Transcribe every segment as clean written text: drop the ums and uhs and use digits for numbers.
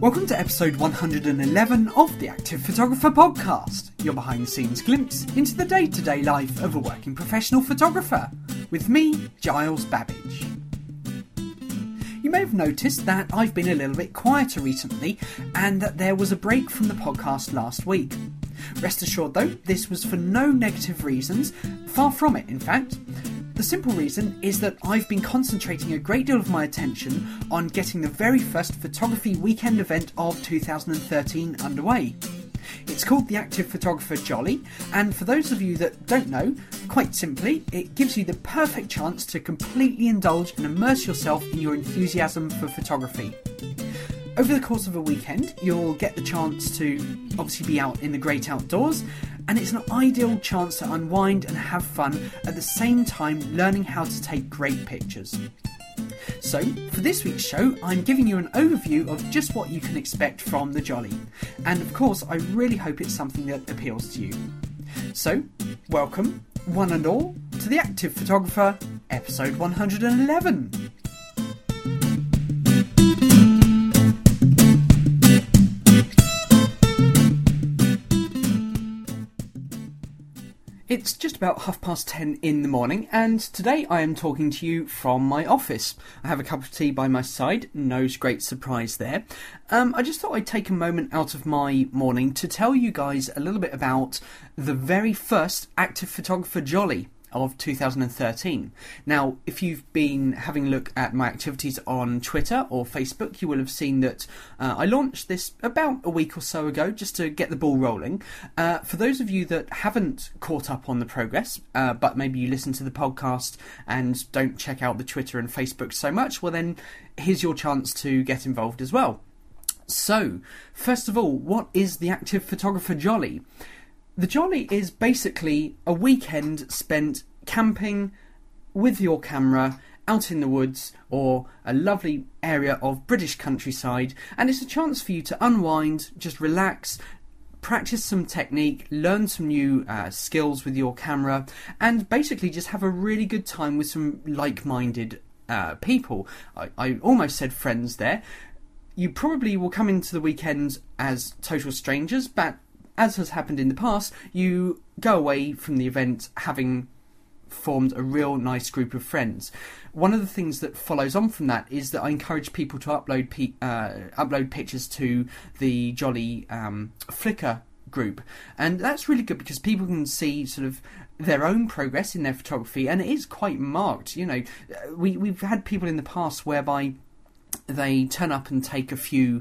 Welcome to episode 111 of the Active Photographer Podcast, your behind-the-scenes glimpse into the day-to-day life of a working professional photographer, with me, Giles Babbage. You may have noticed that I've been a little bit quieter recently, and that there was a break from the podcast last week. Rest assured though, this was for no negative reasons, far from it in fact. The simple reason is that I've been concentrating a great deal of my attention on getting the very first photography weekend event of 2013 underway. It's called the Active Photographer Jolly, and for those of you that don't know, quite simply, it gives you the perfect chance to completely indulge and immerse yourself in your enthusiasm for photography. Over the course of a weekend, you'll get the chance to obviously be out in the great outdoors, and it's an ideal chance to unwind and have fun at the same time learning how to take great pictures. So, for this week's show, I'm giving you an overview of just what you can expect from the Jolly, and of course I really hope it's something that appeals to you. So, welcome, one and all, to the Active Photographer, episode 111. It's just about 10:30 in the morning, and today I am talking to you from my office. I have a cup of tea by my side, no great surprise there. I just thought I'd take a moment out of my morning to tell you guys a little bit about the very first Active Photographer Jolly of 2013. Now, if you've been having a look at my activities on Twitter or Facebook, you will have seen that I launched this about a week or so ago, just to get the ball rolling. For those of you that haven't caught up on the progress, but maybe you listen to the podcast and don't check out the Twitter and Facebook so much, well then, here's your chance to get involved as well. So, first of all, what is the Active Photographer Jolly? The Jolly is basically a weekend spent camping with your camera out in the woods or a lovely area of British countryside, and it's a chance for you to unwind, just relax, practice some technique, learn some new skills with your camera, and basically just have a really good time with some like-minded people. I almost said friends there. You probably will come into the weekend as total strangers, but as has happened in the past, you go away from the event having formed a real nice group of friends. One of the things that follows on from that is that I encourage people to upload pictures to the Jolly Flickr group, and that's really good because people can see sort of their own progress in their photography, and it is quite marked. You know, we've had people in the past whereby they turn up and take a few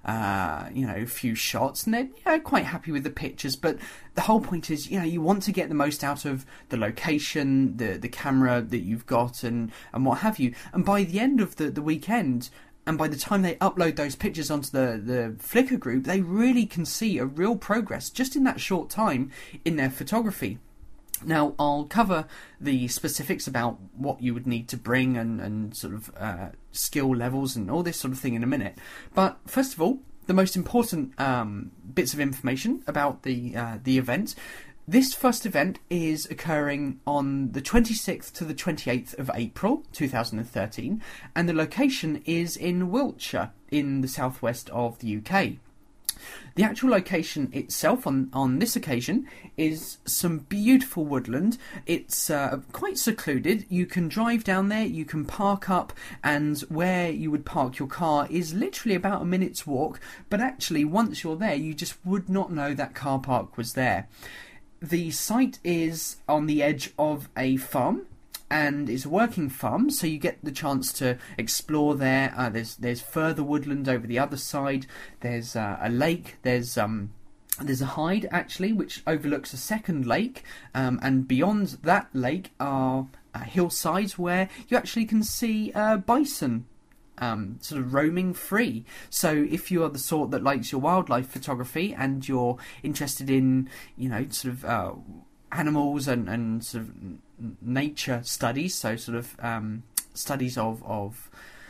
shots, and they're quite happy with the pictures. But the whole point is, you want to get the most out of the location, the camera that you've got, and what have you. And by the end of the weekend, and by the time they upload those pictures onto the Flickr group, they really can see a real progress just in that short time in their photography. Now, I'll cover the specifics about what you would need to bring and sort of skill levels and all this sort of thing in a minute. But first of all, the most important bits of information about the event. This first event is occurring on the 26th to the 28th of April 2013, and the location is in Wiltshire in the southwest of the UK. The actual location itself on this occasion is some beautiful woodland. It's quite secluded. You can drive down there, you can park up, and where you would park your car is literally about a minute's walk, but actually once you're there you just would not know that car park was there. The site is on the edge of a farm, and it's a working farm, so you get the chance to explore there. There's further woodland over the other side. There's a lake. There's a hide actually, which overlooks a second lake, and beyond that lake are hillsides where you actually can see bison sort of roaming free. So if you are the sort that likes your wildlife photography and you're interested in sort of animals and sort of nature studies, so sort of studies of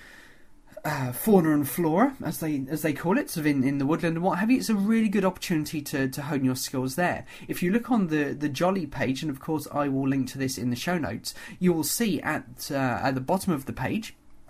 fauna and flora, as they call it, sort of in the woodland and what have you, it's a really good opportunity to hone your skills there. If you look on the Jolly page, and of course I will link to this in the show notes, you will see at the bottom of the page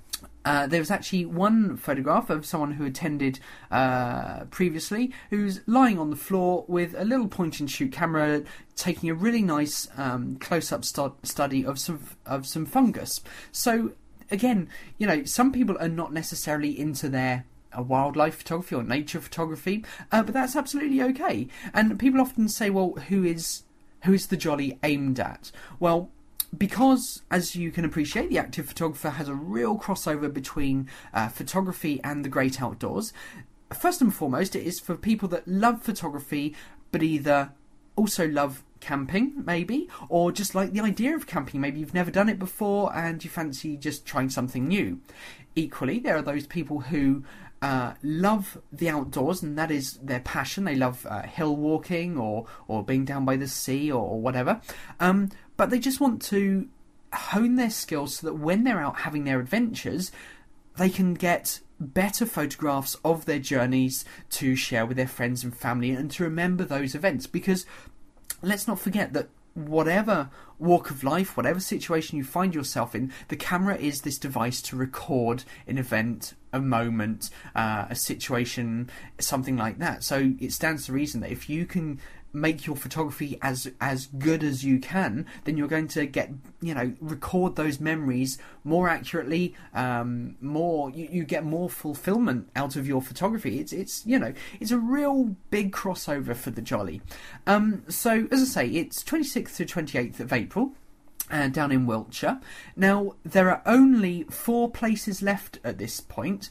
There was actually one photograph of someone who attended previously, who's lying on the floor with a little point-and-shoot camera, taking a really nice close-up study of some fungus. So again, some people are not necessarily into their wildlife photography or nature photography, but that's absolutely okay. And people often say, well, who is the Jolly aimed at? Well, because, as you can appreciate, the active photographer has a real crossover between photography and the great outdoors. First and foremost, it is for people that love photography, but either also love camping, maybe, or just like the idea of camping. Maybe you've never done it before and you fancy just trying something new. Equally, there are those people who love the outdoors, and that is their passion. They love hill walking or being down by the sea or whatever. But they just want to hone their skills so that when they're out having their adventures, they can get better photographs of their journeys to share with their friends and family and to remember those events. Because let's not forget that whatever walk of life, whatever situation you find yourself in, the camera is this device to record an event, a moment, a situation, something like that. So it stands to reason that if you can make your photography as good as you can, then you're going to get, record those memories more accurately, you get more fulfillment out of your photography. It's a real big crossover for the Jolly. So as I say, it's 26th to 28th of April. Down in Wiltshire. Now, there are only 4 places left at this point.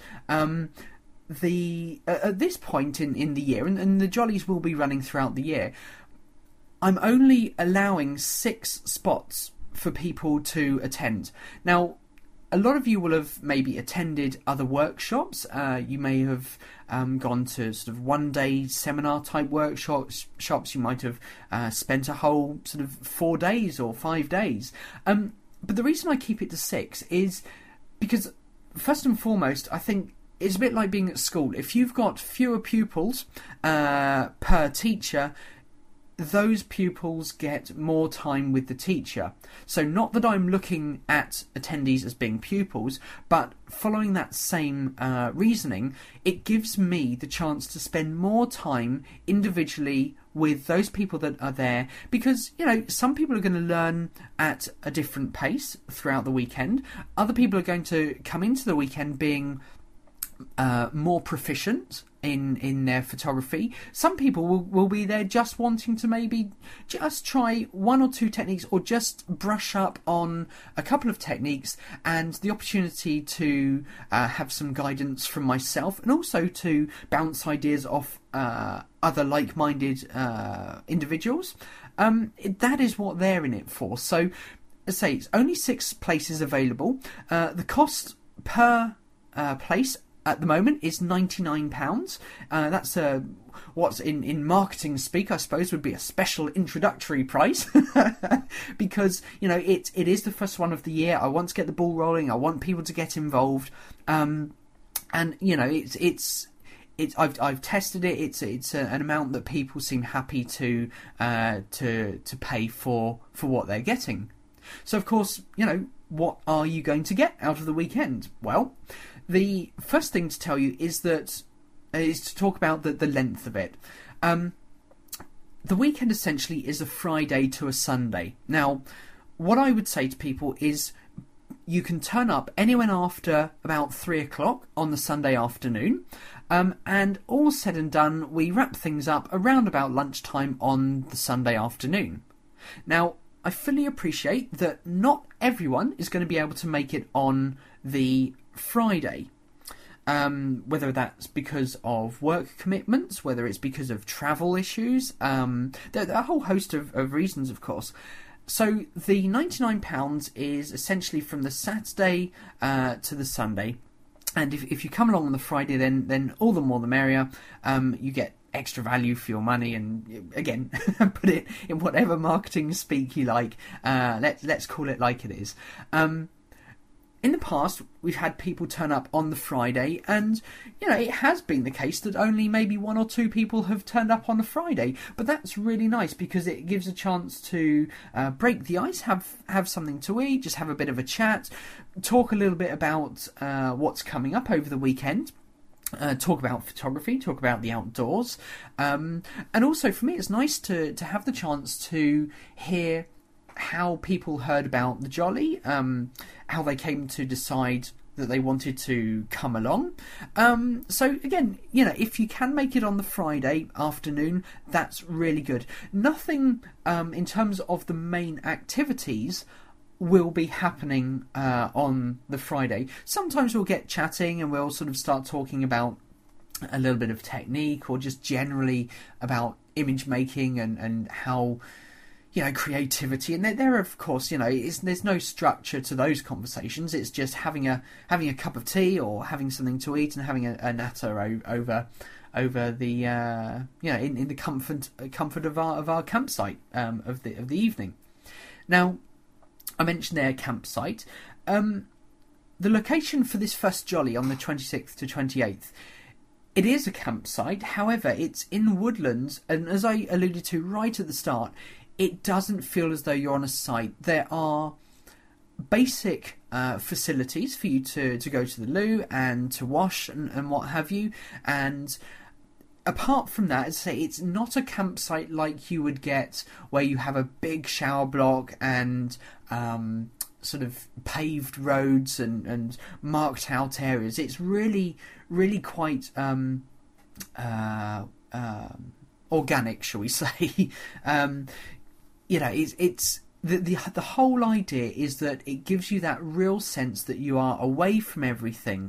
At this point in the year, and the Jollies will be running throughout the year, I'm only allowing 6 spots for people to attend. Now, a lot of you will have maybe attended other workshops. You may have gone to sort of one-day seminar-type workshops. You might have spent a whole sort of 4 days or 5 days. But the reason I keep it to 6 is because, first and foremost, I think it's a bit like being at school. If you've got fewer pupils per teacher, those pupils get more time with the teacher. So not that I'm looking at attendees as being pupils, but following that same reasoning, it gives me the chance to spend more time individually with those people that are there, because some people are going to learn at a different pace throughout the weekend. Other people are going to come into the weekend being more proficient in their photography. Some people will be there just wanting to maybe just try 1 or 2 techniques, or just brush up on a couple of techniques, and the opportunity to have some guidance from myself, and also to bounce ideas off other like-minded individuals. That is what they're in it for. So, as I say, it's only 6 places available. The cost per place at the moment is £99. That's what's in marketing speak, I suppose, would be a special introductory price. Because it is the first one of the year. I want to get the ball rolling. I want people to get involved. And it's I've tested it. It's an amount that people seem happy to pay for what they're getting. So of course, what are you going to get out of the weekend? Well, the first thing to tell you is to talk about the length of it. The weekend essentially is a Friday to a Sunday. Now, what I would say to people is you can turn up anywhere after about 3 o'clock on the Sunday afternoon, and all said and done, we wrap things up around about lunchtime on the Sunday afternoon. Now, I fully appreciate that not everyone is going to be able to make it on the Friday, whether that's because of work commitments, whether it's because of travel issues. There are a whole host of reasons, of course. So the £99 is essentially from the Saturday to the Sunday, and if you come along on the Friday, then all the more the merrier. You get extra value for your money, and again, put it in whatever marketing speak you like. Let's call it like it is. in the past, we've had people turn up on the Friday, and, you know, it has been the case that only maybe 1 or 2 people have turned up on the Friday. But that's really nice because it gives a chance to break the ice, have something to eat, just have a bit of a chat, talk a little bit about what's coming up over the weekend. Talk about photography, talk about the outdoors. And also, for me, it's nice to have the chance to hear how people heard about the Jolly, how they came to decide that they wanted to come along. So again, you know, if you can make it on the Friday afternoon, that's really good. Nothing in terms of the main activities will be happening on the Friday. Sometimes we'll get chatting and we'll sort of start talking about a little bit of technique or just generally about image making and how, you know, creativity. And there of course, you know, there's no structure to those conversations. It's just having a cup of tea or having something to eat and having a natter over the you know, in the comfort of our campsite of the evening. Now, I mentioned their campsite. The location for this first Jolly on the 26th to 28th, it is a campsite. However, it's in woodlands, and as I alluded to right at the start, it doesn't feel as though you're on a site. There are basic facilities for you to go to the loo and to wash and what have you. And apart from that, as I say, it's not a campsite like you would get where you have a big shower block and sort of paved roads and marked out areas. It's really, really quite organic, shall we say. You know, it's the whole idea is that it gives you that real sense that you are away from everything.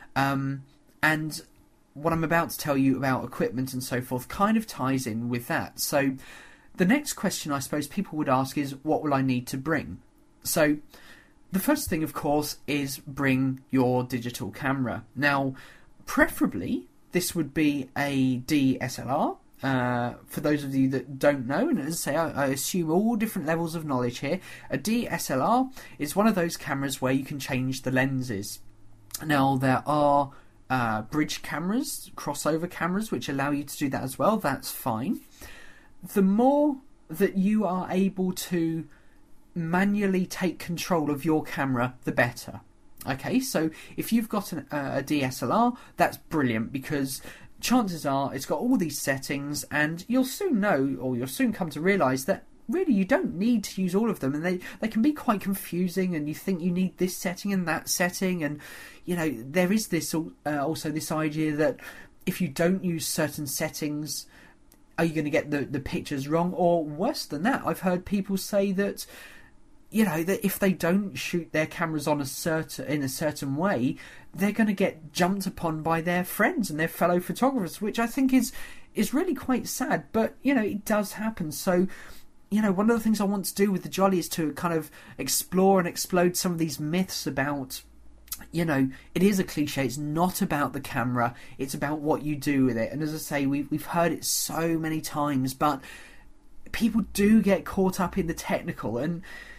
And what I'm about to tell you about equipment and so forth kind of ties in with that. So the next question I suppose people would ask is, what will I need to bring? So the first thing, of course, is bring your digital camera. Now, preferably, this would be a DSLR. For those of you that don't know, and as I say, I assume all different levels of knowledge here, a DSLR is one of those cameras where you can change the lenses. Now, there are bridge cameras, crossover cameras, which allow you to do that as well. That's fine. The more that you are able to manually take control of your camera, the better. Okay, so if you've got a DSLR, that's brilliant, because chances are it's got all these settings, and you'll soon know, or you'll soon come to realise that really you don't need to use all of them, and they can be quite confusing, and you think you need this setting and that setting, and you know, there is this also this idea that if you don't use certain settings, are you going to get the pictures wrong? Or worse than that, I've heard people say that, you know, that if they don't shoot their cameras in a certain way, they're going to get jumped upon by their friends and their fellow photographers, which I think is really quite sad. But, you know, it does happen. So, you know, one of the things I want to do with the Jolly is to kind of explore and explode some of these myths about, you know, it is a cliche. It's not about the camera. It's about what you do with it. And as I say, we've heard it so many times, but people do get caught up in the technical. And,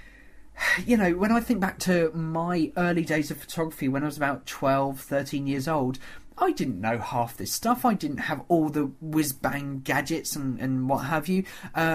you know, when I think back to my early days of photography, when I was about 12, 13 years old, I didn't know half this stuff. I didn't have all the whiz-bang gadgets and what have you.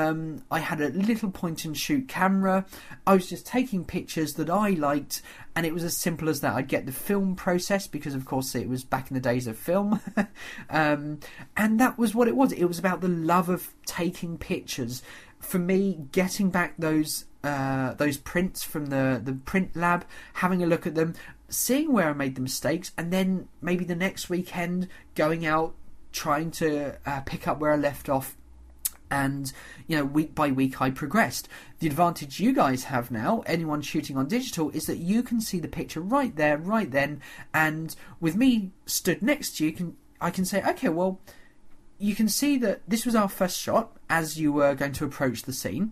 I had a little point-and-shoot camera. I was just taking pictures that I liked, and it was as simple as that. I'd get the film process, because, of course, it was back in the days of film. And that was what it was. It was about the love of taking pictures. For me, getting back those prints from the print lab, having a look at them, seeing where I made the mistakes, and then maybe the next weekend going out trying to pick up where I left off, and, you know, week by week I progressed. The advantage you guys have now, anyone shooting on digital, is that you can see the picture right there, right then, and with me stood next to you, I can say, okay, well, you can see that this was our first shot as you were going to approach the scene.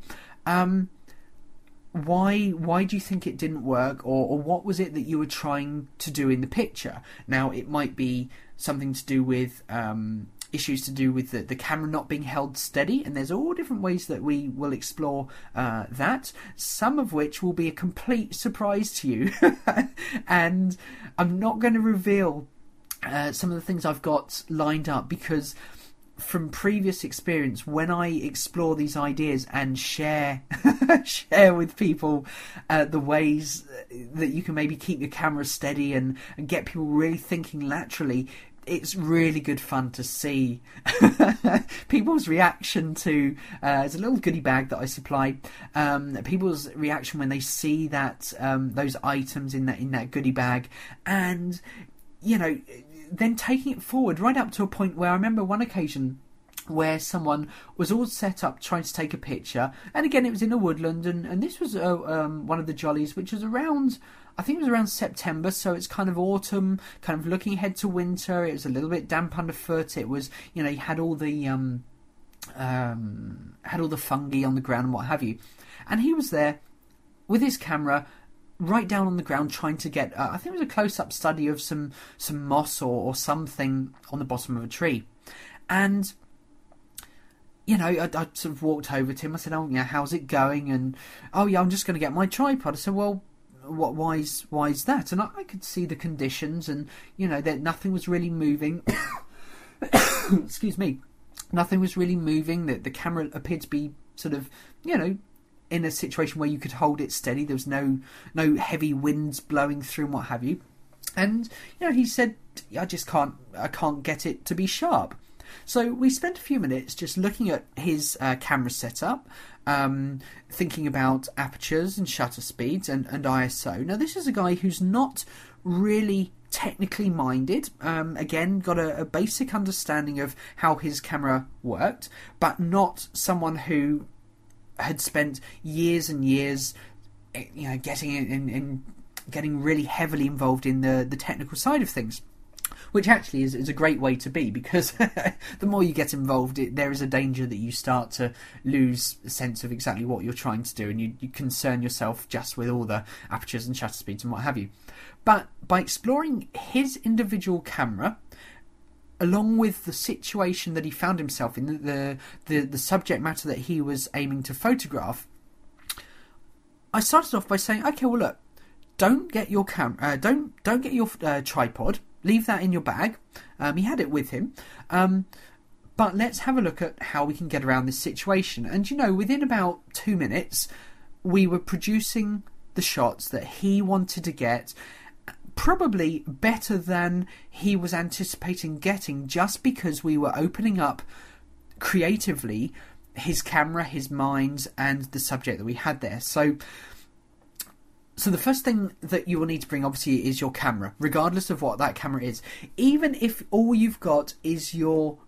Why do you think it didn't work, or what was it that you were trying to do in the picture? Now, it might be something to do with issues to do with the camera not being held steady, and there's all different ways that we will explore that, some of which will be a complete surprise to you. And I'm not going to reveal some of the things I've got lined up, because from previous experience, when I explore these ideas and share with people the ways that you can maybe keep your camera steady and get people really thinking laterally, it's really good fun to see people's reaction to it's a little goodie bag that I supply. People's reaction when they see that those items in that goodie bag, and then taking it forward right up to a point where I remember one occasion where someone was all set up trying to take a picture, and again it was in a woodland, and this was one of the jollies, which was around, I think it was around September, so it's kind of autumn, kind of looking ahead to winter. It was a little bit damp underfoot. It was, you had all the fungi on the ground and what have you, and he was there with his camera right down on the ground trying to get I think it was a close-up study of some moss or something on the bottom of a tree. And I sort of walked over to him. I said, "Oh yeah, how's it going?" And, "Oh yeah, I'm just going to get my tripod." I said, "Well, why is that?" And I could see the conditions, and that nothing was really moving. Excuse me. Nothing was really moving. That the camera appeared to be sort of in a situation where you could hold it steady. There was no heavy winds blowing through and what have you. And he said, I can't get it to be sharp. So we spent a few minutes just looking at his camera setup, thinking about apertures and shutter speeds and ISO. Now this is a guy who's not really technically minded, again got a basic understanding of how his camera worked, but not someone who had spent years and years getting really heavily involved in the technical side of things, which actually is a great way to be, because the more you get involved, there is a danger that you start to lose a sense of exactly what you're trying to do, and you concern yourself just with all the apertures and shutter speeds and what have you. But by exploring his individual camera, along with the situation that he found himself in, the subject matter that he was aiming to photograph, I started off by saying, okay, well look, don't get your don't get your tripod, leave that in your bag. He had it with him, but let's have a look at how we can get around this situation. And within about 2 minutes, we were producing the shots that he wanted to get, probably better than he was anticipating getting, just because we were opening up creatively his camera, his mind, and the subject that we had there. So the first thing that you will need to bring, obviously, is your camera, regardless of what that camera is. Even if all you've got is your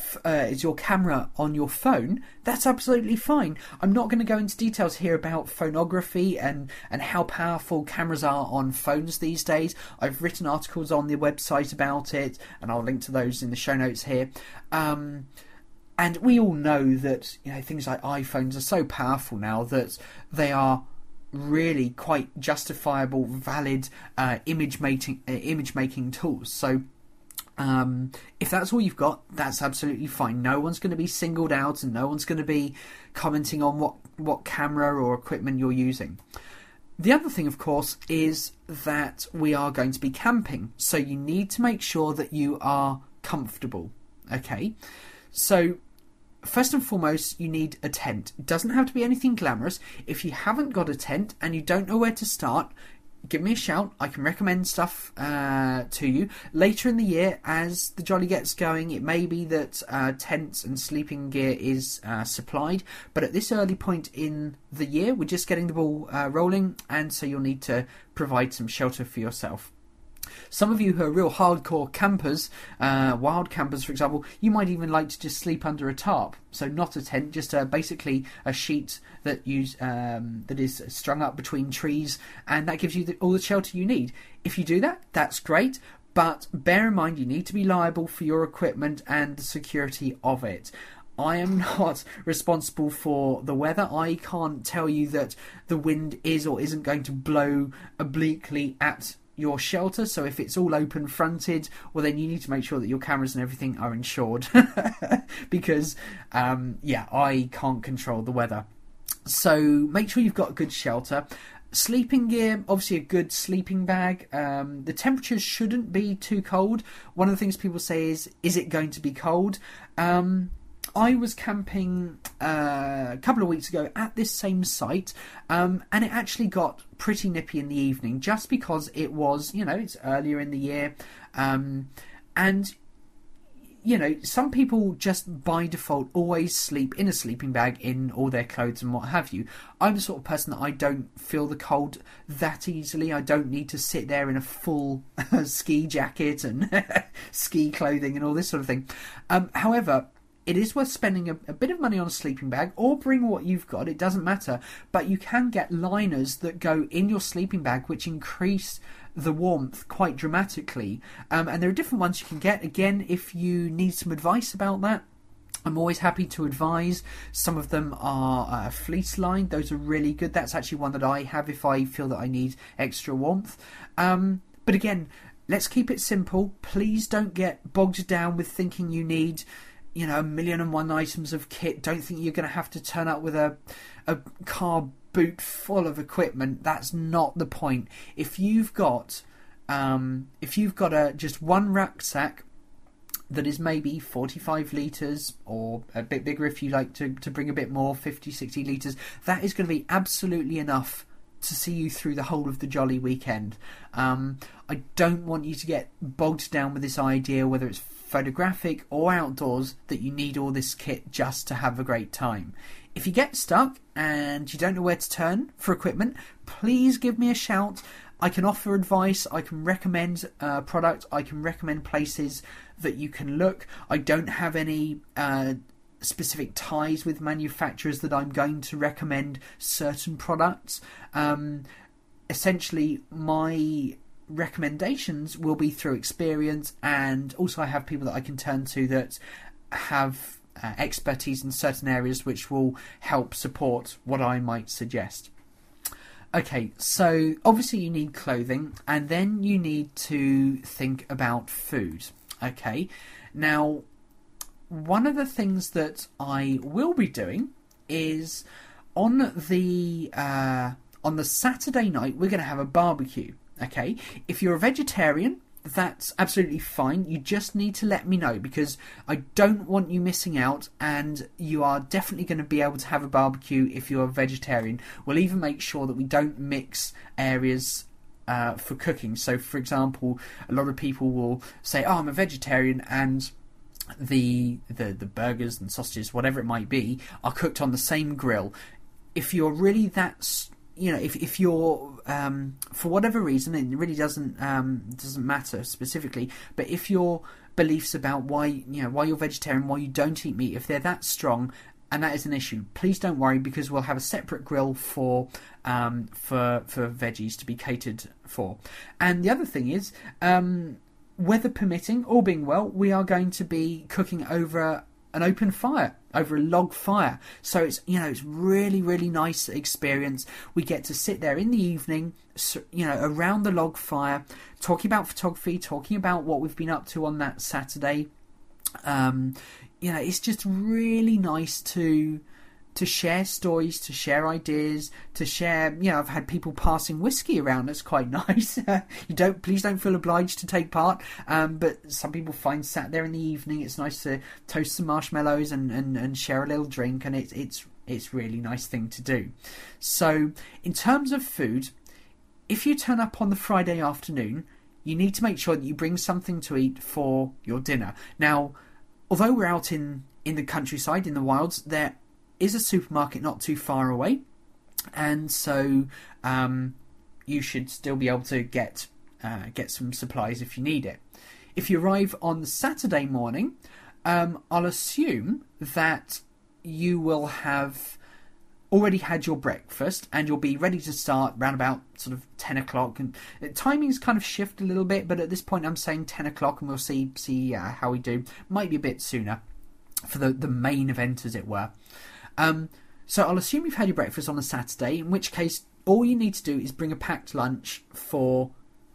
camera on your phone, that's absolutely fine. I'm not going to go into details here about phonography and how powerful cameras are on phones these days. I've written articles on the website about it, and I'll link to those in the show notes here. And we all know that things like iPhones are so powerful now that they are really quite justifiable, valid image making tools. So if that's all you've got, that's absolutely fine. No one's going to be singled out, and no one's going to be commenting on what camera or equipment you're using. The other thing, of course, is that we are going to be camping, so you need to make sure that you are comfortable. Okay, so first and foremost, you need a tent. It doesn't have to be anything glamorous. If you haven't got a tent and you don't know where to start, give me a shout. I can recommend stuff to you. Later in the year, as the Jolly gets going, it may be that tents and sleeping gear is supplied, but at this early point in the year, we're just getting the ball rolling, and so you'll need to provide some shelter for yourself. Some of you who are real hardcore campers, wild campers for example, you might even like to just sleep under a tarp. So not a tent, just basically a sheet that is strung up between trees, and that gives you all the shelter you need. If you do that, that's great, but bear in mind you need to be liable for your equipment and the security of it. I am not responsible for the weather. I can't tell you that the wind is or isn't going to blow obliquely at your shelter. So if it's all open fronted, well, then you need to make sure that your cameras and everything are insured because I can't control the weather. So make sure you've got a good shelter. Sleeping gear, obviously a good sleeping bag. The temperatures shouldn't be too cold. One of the things people say is it going to be cold? I was camping a couple of weeks ago at this same site, and it actually got pretty nippy in the evening, just because it was, it's earlier in the year, and some people just by default always sleep in a sleeping bag in all their clothes and what have you. I'm the sort of person that I don't feel the cold that easily. I don't need to sit there in a full ski jacket and ski clothing and all this sort of thing. However, it is worth spending a bit of money on a sleeping bag, or bring what you've got, it doesn't matter. But you can get liners that go in your sleeping bag, which increase the warmth quite dramatically. And there are different ones you can get. Again, if you need some advice about that, I'm always happy to advise. Some of them are fleece lined. Those are really good. That's actually one that I have if I feel that I need extra warmth. But again, let's keep it simple. Please don't get bogged down with thinking you need a 1,000,001 items of kit. Don't think you're going to have to turn up with a car boot full of equipment. That's not the point. If you've got just one rucksack that is maybe 45 litres, or a bit bigger if you like to bring a bit more, 50, 60 litres, that is going to be absolutely enough to see you through the whole of the jolly weekend. I don't want you to get bogged down with this idea, whether it's photographic or outdoors, that you need all this kit just to have a great time. If you get stuck and you don't know where to turn for equipment, please give me a shout. I can offer advice, I can recommend products, I can recommend places that you can look. I don't have any specific ties with manufacturers that I'm going to recommend certain products. Essentially, my recommendations will be through experience, and also I have people that I can turn to that have expertise in certain areas which will help support what I might suggest. Okay, so obviously you need clothing, and then you need to think about food. Okay, now one of the things that I will be doing is on the Saturday night we're going to have a barbecue. Okay, if you're a vegetarian, that's absolutely fine. You just need to let me know, because I don't want you missing out, and you are definitely going to be able to have a barbecue if you're a vegetarian. We'll even make sure that we don't mix areas for cooking. So, for example, a lot of people will say, "Oh, I'm a vegetarian," and the burgers and sausages, whatever it might be, are cooked on the same grill. If you're really that, if you're for whatever reason, it really doesn't matter specifically, but if your beliefs about why you're vegetarian, why you don't eat meat, if they're that strong and that is an issue, please don't worry, because we'll have a separate grill for veggies to be catered for. And the other thing is, weather permitting, all being well, we are going to be cooking over an open fire, over a log fire. So it's really, really nice experience. We get to sit there in the evening, around the log fire, talking about photography, talking about what we've been up to on that Saturday. It's just really nice to share stories, to share ideas, to share. I've had people passing whiskey around. That's quite nice. Please don't feel obliged to take part. But some people find sat there in the evening, it's nice to toast some marshmallows and share a little drink, and it's really nice thing to do. So in terms of food, if you turn up on the Friday afternoon, you need to make sure that you bring something to eat for your dinner. Now, although we're out in the countryside, in the wilds, there is a supermarket not too far away, and so you should still be able to get some supplies if you need it. If you arrive on the Saturday morning, I'll assume that you will have already had your breakfast and you'll be ready to start around about sort of 10 o'clock, and timings kind of shift a little bit, but at this point I'm saying 10 o'clock, and we'll see how we do. Might be a bit sooner for the main event, as it were. So I'll assume you've had your breakfast on a Saturday, in which case all you need to do is bring a packed lunch for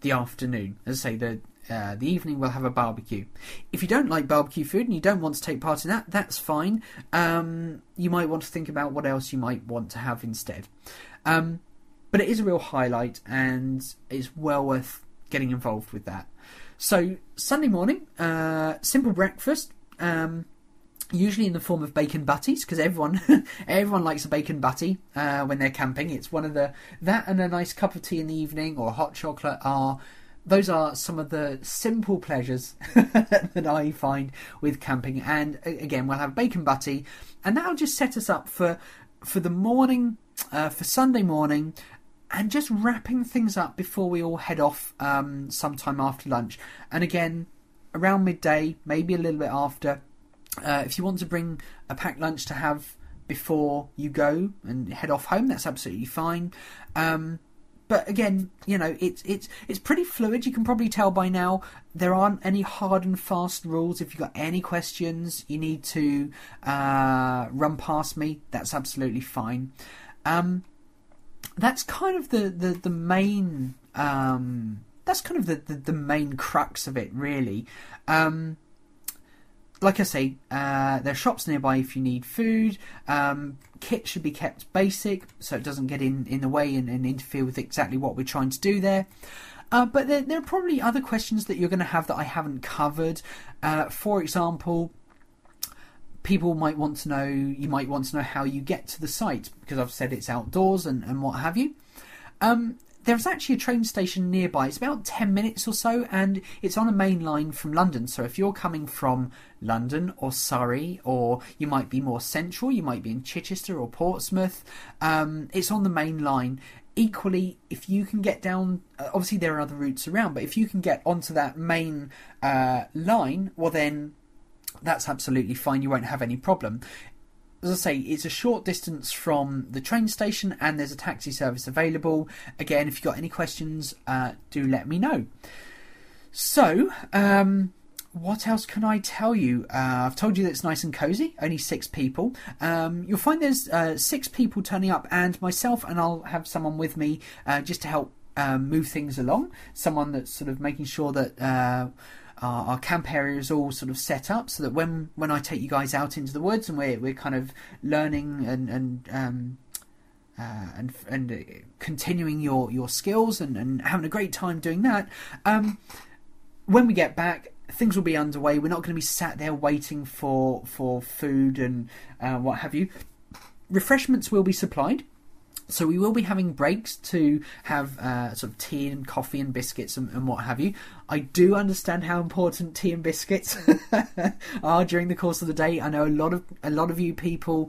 the afternoon. As I say, the evening we'll have a barbecue. If you don't like barbecue food and you don't want to take part in that, that's fine. You might want to think about what else you might want to have instead. But it is a real highlight, and it's well worth getting involved with that. So Sunday morning, simple breakfast, usually in the form of bacon butties, because everyone likes a bacon butty when they're camping. It's one of that and a nice cup of tea in the evening or hot chocolate those are some of the simple pleasures that I find with camping. And again, we'll have bacon butty, and that'll just set us up for the morning, for Sunday morning, and just wrapping things up before we all head off sometime after lunch. And again, around midday, maybe a little bit after, if you want to bring a packed lunch to have before you go and head off home, that's absolutely fine. But again, it's pretty fluid. You can probably tell by now there aren't any hard and fast rules. If you've got any questions, you need to run past me. That's absolutely fine. That's kind of the main. That's kind of the main crux of it, really. Like I say, there are shops nearby if you need food. Kit should be kept basic, so it doesn't get in the way and interfere with exactly what we're trying to do there. But there are probably other questions that you're going to have that I haven't covered. For example, you might want to know how you get to the site, because I've said it's outdoors and what have you. There's actually a train station nearby. It's about 10 minutes or so, and it's on a main line from London. So if you're coming from London or Surrey, or you might be more central, you might be in Chichester or Portsmouth, it's on the main line. Equally, if you can get down, obviously there are other routes around, but if you can get onto that main line, well then that's absolutely fine. You won't have any problem. As I say, it's a short distance from the train station, and there's a taxi service available. Again, if you've got any questions, do let me know. So, what else can I tell you? I've told you that it's nice and cosy, only 6 people. You'll find there's 6 people turning up, and myself, and I'll have someone with me just to help move things along. Someone that's sort of making sure that our camp area is all sort of set up, so that when I take you guys out into the woods and we're kind of learning and continuing your skills and having a great time doing that, when we get back, things will be underway. We're not going to be sat there waiting for food and what have you. Refreshments will be supplied. So we will be having breaks to have sort of tea and coffee and biscuits and what have you. I do understand how important tea and biscuits are during the course of the day. I know a lot of you people,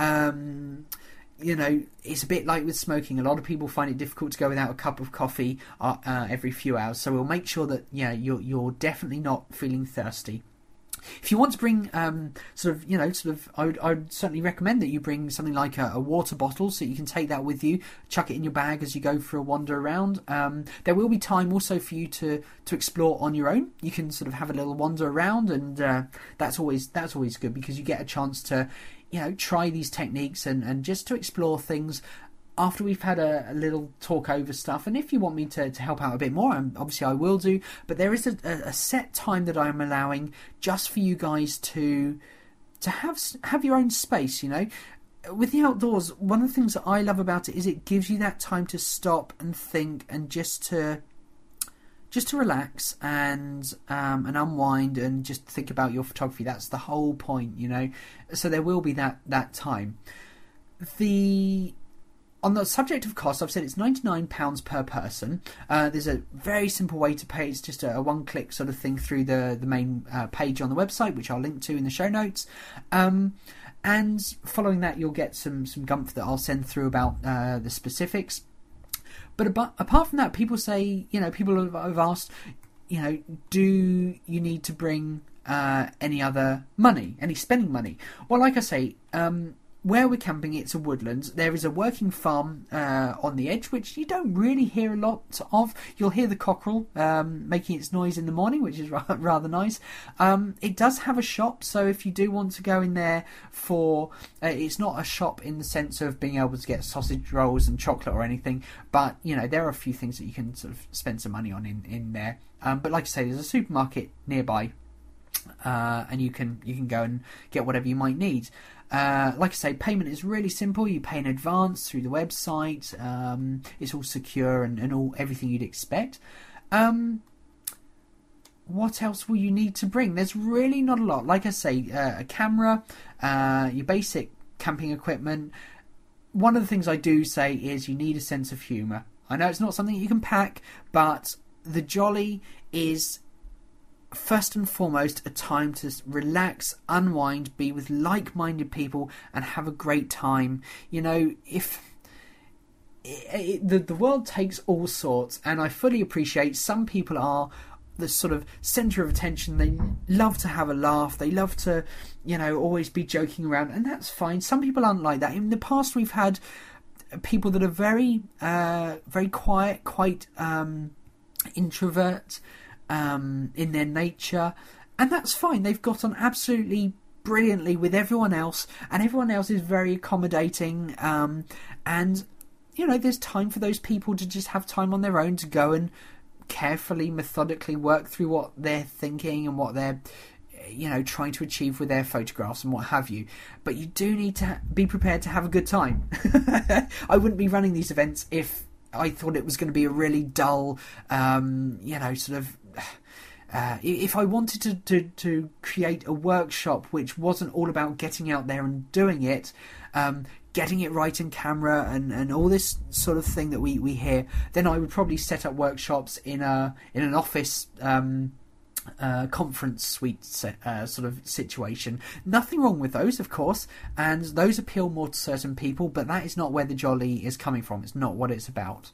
it's a bit like with smoking. A lot of people find it difficult to go without a cup of coffee every few hours. So we'll make sure that you're definitely not feeling thirsty. If you want to bring I would certainly recommend that you bring something like a water bottle, so you can take that with you, chuck it in your bag as you go for a wander around. There will be time also for you to explore on your own. You can sort of have a little wander around, and that's always good, because you get a chance to try these techniques and just to explore things after we've had a little talk over stuff. And if you want me to help out a bit more, obviously I will do, but there is a set time that I'm allowing just for you guys to have your own space. With the outdoors, one of the things that I love about it is it gives you that time to stop and think, and just to relax and unwind and just think about your photography. That's the whole point, so there will be that time. On the subject of cost, I've said it's £99 per person. There's a very simple way to pay. It's just a one-click sort of thing through the main page on the website, which I'll link to in the show notes. And following that, you'll get some gumph that I'll send through about the specifics. But apart from that, people say, people have asked, do you need to bring any other money, any spending money? Well, like I say, where we're camping, it's a woodland. There is a working farm on the edge, which you don't really hear a lot of. You'll hear the cockerel making its noise in the morning, which is rather nice. It does have a shop, so if you do want to go in there for... it's not a shop in the sense of being able to get sausage rolls and chocolate or anything, but, you know, there are a few things that you can sort of spend some money on in there. But like I say, there's a supermarket nearby, and you can go and get whatever you might need. Like I say, payment is really simple. You pay in advance through the website. It's all secure and everything you'd expect. What else will you need to bring? There's really not a lot. Like I say, a camera, your basic camping equipment. One of the things I do say is you need a sense of humour. I know it's not something you can pack, but the Jolly is first and foremost a time to relax, unwind, be with like-minded people and have a great time. You know, if the world takes all sorts, and I fully appreciate some people are the sort of centre of attention. They love to have a laugh, they love to, you know, always be joking around, and that's fine. Some people aren't like that. In the past we've had people that are very quiet, quite introvert in their nature, and that's fine. They've got on absolutely brilliantly with everyone else, and everyone else is very accommodating, and you know, there's time for those people to just have time on their own to go and carefully, methodically work through what they're thinking and what they're, you know, trying to achieve with their photographs and what have you. But you do need to be prepared to have a good time. I wouldn't be running these events if I thought it was going to be a really dull, you know, sort of... if I wanted to create a workshop which wasn't all about getting out there and doing it, getting it right in camera and all this sort of thing that we hear, then I would probably set up workshops in an office conference suite sort of situation. Nothing wrong with those, of course, and those appeal more to certain people, but that is not where the Jolly is coming from. It's not what it's about.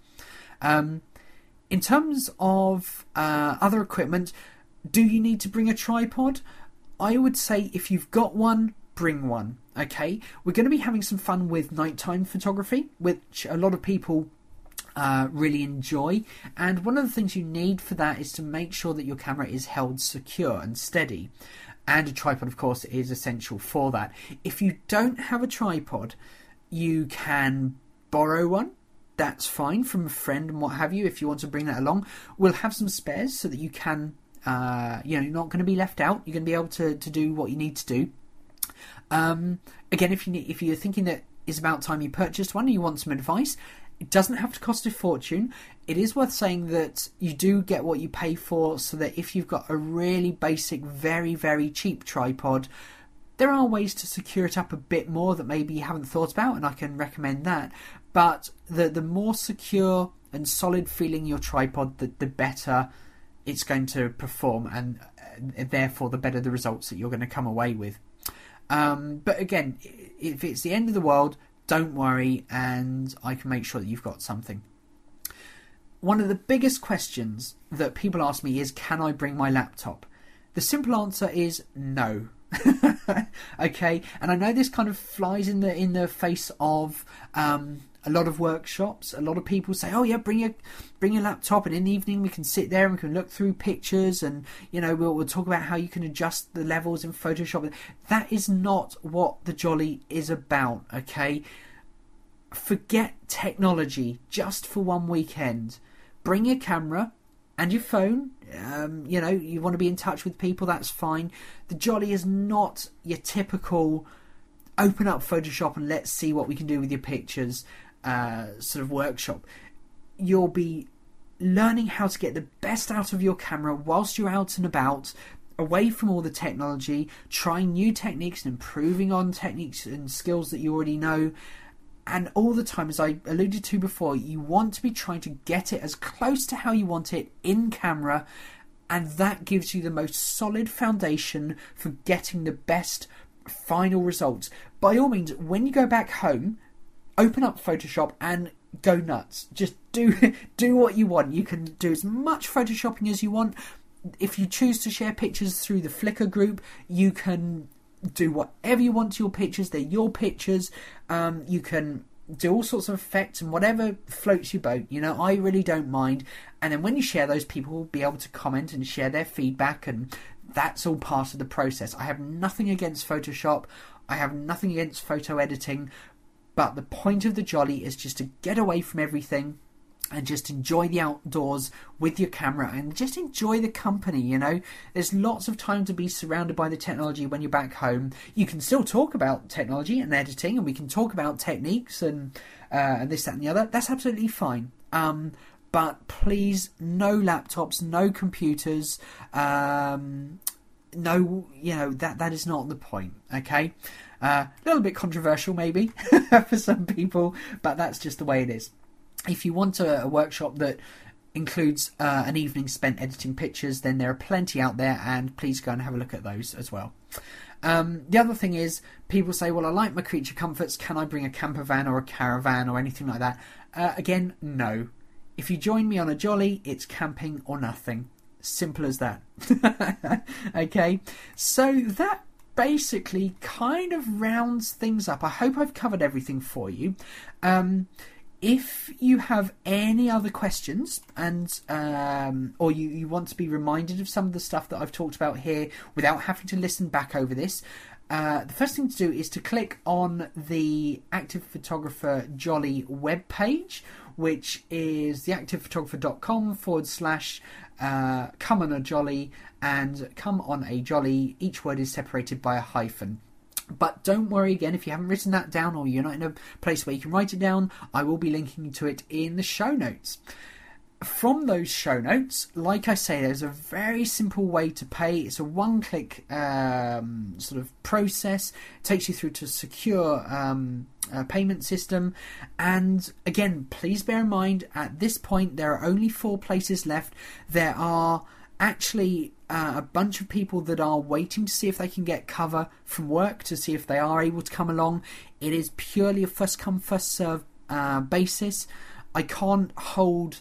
In terms of other equipment, do you need to bring a tripod? I would say if you've got one, bring one. Okay, we're going to be having some fun with nighttime photography, which a lot of people really enjoy, and one of the things you need for that is to make sure that your camera is held secure and steady, and a tripod of course is essential for that. If you don't have a tripod, you can borrow one. That's fine, from a friend and what have you. If you want to bring that along, we'll have some spares so that you can you know, you're not going to be left out. You're going to be able to do what you need to do. Again, if you're thinking that it's about time you purchased one and you want some advice, it doesn't have to cost a fortune. It is worth saying that you do get what you pay for, so that if you've got a really basic, very, very cheap tripod, there are ways to secure it up a bit more that maybe you haven't thought about, and I can recommend that. But the more secure and solid feeling your tripod, the better it's going to perform, and therefore the better the results that you're going to come away with. But again, if it's the end of the world, don't worry, and I can make sure that you've got something. One of the biggest questions that people ask me is, can I bring my laptop? The simple answer is no. Okay, and I know this kind of flies in the face of a lot of workshops. A lot of people say, oh yeah, bring your laptop, and in the evening we can sit there and we can look through pictures, and you know, we'll talk about how you can adjust the levels in Photoshop. That is not what the Jolly is about. Okay, forget technology just for one weekend. Bring your camera and your phone. You know, you want to be in touch with people, that's fine. The Jolly is not your typical open up Photoshop and let's see what we can do with your pictures sort of workshop. You'll be learning how to get the best out of your camera whilst you're out and about, away from all the technology, trying new techniques and improving on techniques and skills that you already know. And all the time, as I alluded to before, you want to be trying to get it as close to how you want it in camera, and that gives you the most solid foundation for getting the best final results. By all means, when you go back home, open up Photoshop and go nuts. Just do what you want. You can do as much photoshopping as you want. If you choose to share pictures through the Flickr group, you can do whatever you want to your pictures. They're your pictures. You can do all sorts of effects and whatever floats your boat. You know, I really don't mind. And then when you share those, people will be able to comment and share their feedback, and that's all part of the process. I have nothing against Photoshop. I have nothing against photo editing. But the point of the Jolly is just to get away from everything and just enjoy the outdoors with your camera and just enjoy the company, you know. There's lots of time to be surrounded by the technology when you're back home. You can still talk about technology and editing, and we can talk about techniques and this, that and the other. That's absolutely fine. But please, no laptops, no computers, no, you know, that is not the point, okay? A little bit controversial maybe for some people, but that's just the way it is. If you want a workshop that includes an evening spent editing pictures, then there are plenty out there, and please go and have a look at those as well. The other thing is, people say, well, I like my creature comforts, can I bring a camper van or a caravan or anything like that? Again, no. If you join me on a Jolly, it's camping or nothing. Simple as that. Okay, so that basically kind of rounds things up. I hope I've covered everything for you. If you have any other questions, and or you want to be reminded of some of the stuff that I've talked about here without having to listen back over this, the first thing to do is to click on the Active Photographer Jolly webpage, which is theactivephotographer.com/come on a Jolly, and come on a Jolly. Each word is separated by a hyphen. But don't worry, again, if you haven't written that down or you're not in a place where you can write it down, I will be linking to it in the show notes. From those show notes, like I say, there's a very simple way to pay. It's a one-click sort of process. It takes you through to a secure payment system. And again, please bear in mind, at this point, there are only 4 places left. There are actually a bunch of people that are waiting to see if they can get cover from work, to see if they are able to come along. It is purely a first come first serve basis. I can't hold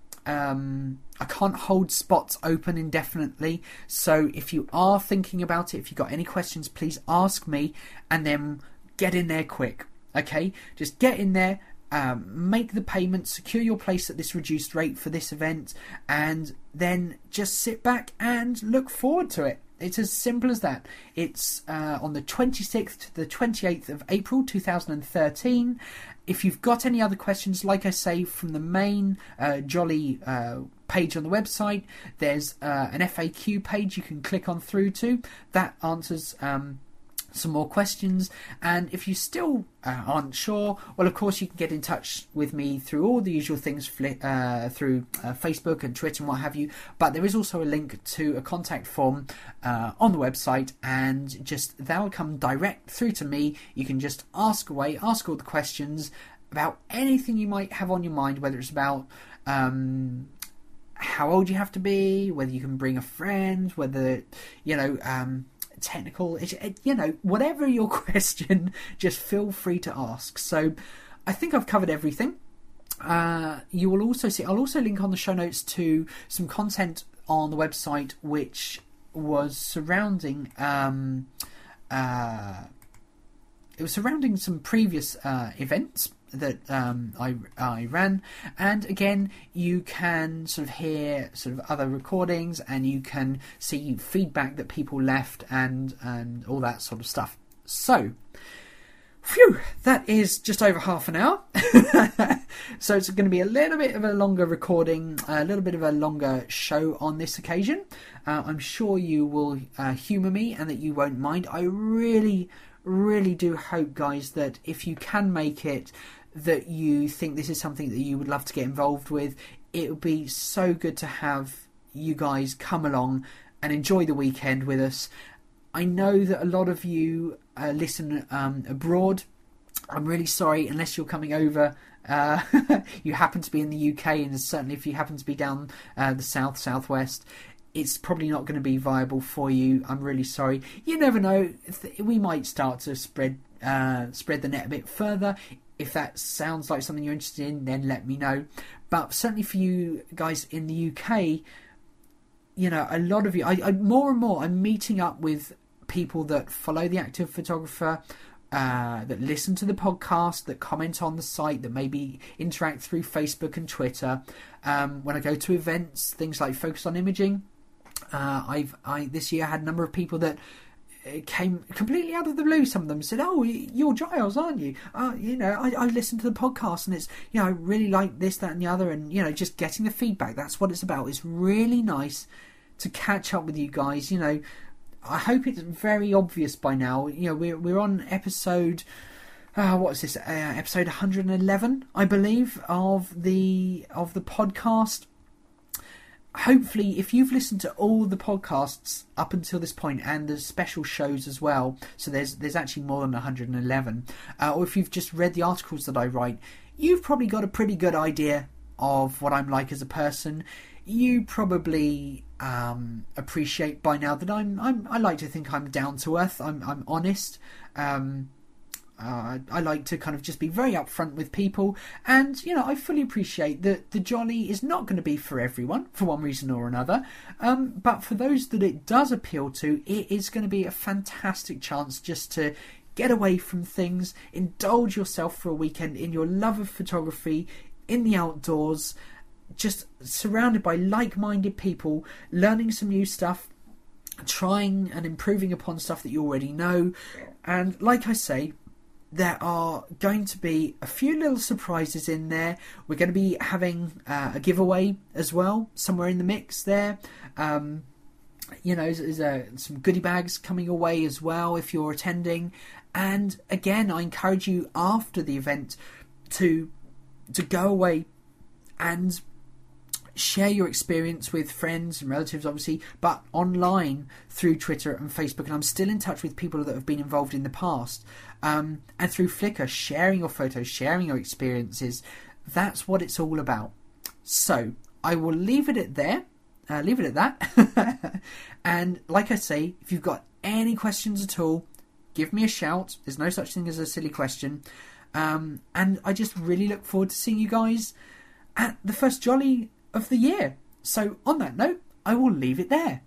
spots open indefinitely, so if you are thinking about it, if you've got any questions, please ask me, and then get in there quick. Okay, just get in there, make the payment, secure your place at this reduced rate for this event, and then just sit back and look forward to it. It's as simple as that. It's on the 26th to the 28th of April 2013. If you've got any other questions, like I say, from the main Jolly page on the website, there's an FAQ page you can click on through to. That answers some more questions, and if you still aren't sure, well, of course you can get in touch with me through all the usual things, through Facebook and Twitter and what have you, but there is also a link to a contact form on the website, and just that'll come direct through to me. You can just ask away, ask all the questions about anything you might have on your mind, whether it's about how old you have to be, whether you can bring a friend, whether, you know, technical, you know, whatever your question, just feel free to ask. So I think I've covered everything. You will also see, I'll also link on the show notes to some content on the website which was surrounding it was surrounding some previous events that I ran, and again, you can sort of hear sort of other recordings, and you can see feedback that people left, and all that sort of stuff. So, phew, that is just over half an hour. So it's going to be a little bit of a longer recording, a little bit of a longer show on this occasion. I'm sure you will humour me, and that you won't mind. I really do hope, guys, that if you can make it, that you think this is something that you would love to get involved with. It would be so good to have you guys come along and enjoy the weekend with us. I know that a lot of you listen abroad. I'm really sorry, unless you're coming over, you happen to be in the UK, and certainly if you happen to be down the southwest, it's probably not going to be viable for you. I'm really sorry. You never know. We might start to spread the net a bit further. If that sounds like something you're interested in, then let me know. But certainly for you guys in the UK, you know, a lot of you, I more and more, I'm meeting up with people that follow The Active Photographer, that listen to the podcast, that comment on the site, that maybe interact through Facebook and Twitter. When I go to events, things like Focus on Imaging, I this year had a number of people that came completely out of the blue. Some of them said, "Oh, you're Giles, aren't you? I listened to the podcast and it's, I really like this, that and the other," and just getting the feedback. That's what it's about. It's really nice to catch up with you guys. I hope it's very obvious by now. We're on episode what is this, episode 111, I believe, of the podcast. Hopefully, if you've listened to all the podcasts up until this point, and the special shows as well, so there's actually more than 111, or if you've just read the articles that I write, you've probably got a pretty good idea of what I'm like as a person. You probably appreciate by now that I like to think I'm down to earth. I'm honest. I like to kind of just be very upfront with people, and I fully appreciate that the Jolly is not going to be for everyone for one reason or another, but for those that it does appeal to, it is going to be a fantastic chance just to get away from things, indulge yourself for a weekend in your love of photography, in the outdoors, just surrounded by like-minded people, learning some new stuff, trying and improving upon stuff that you already know. And like I say, there are going to be a few little surprises in there. We're going to be having a giveaway as well, somewhere in the mix there. There's some goodie bags coming away as well if you're attending. And again, I encourage you after the event to go away and share your experience with friends and relatives, obviously, but online through Twitter and Facebook. And I'm still in touch with people that have been involved in the past. And through Flickr, sharing your photos, sharing your experiences. That's what it's all about. So I will leave it at there. Leave it at that. And like I say, if you've got any questions at all, give me a shout. There's no such thing as a silly question. And I just really look forward to seeing you guys at the first Jolly of the year. So on that note, I will leave it there.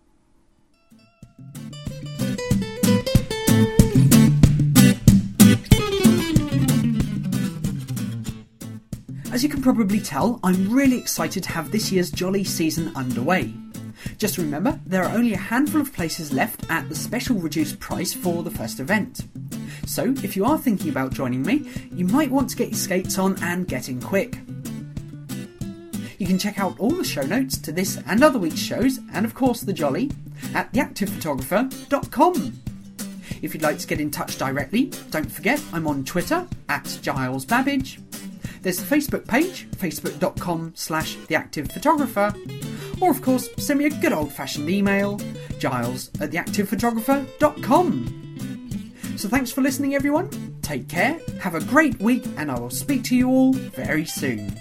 As you can probably tell, I'm really excited to have this year's Jolly season underway. Just remember, there are only a handful of places left at the special reduced price for the first event. So if you are thinking about joining me, you might want to get your skates on and get in quick. You can check out all the show notes to this and other week's shows, and of course the Jolly, at theactivephotographer.com. If you'd like to get in touch directly, don't forget I'm on Twitter at Giles Babbage. There's the Facebook page, facebook.com/theactivephotographer, or of course send me a good old-fashioned email, giles@theactivephotographer.com. So thanks for listening everyone, take care, have a great week, and I will speak to you all very soon.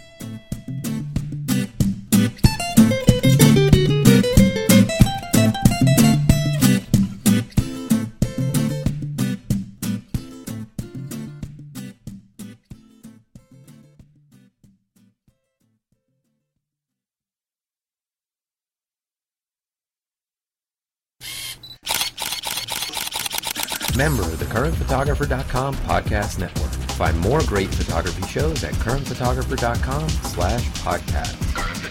Member of the CurrentPhotographer.com podcast network. Find more great photography shows at CurrentPhotographer.com/podcast.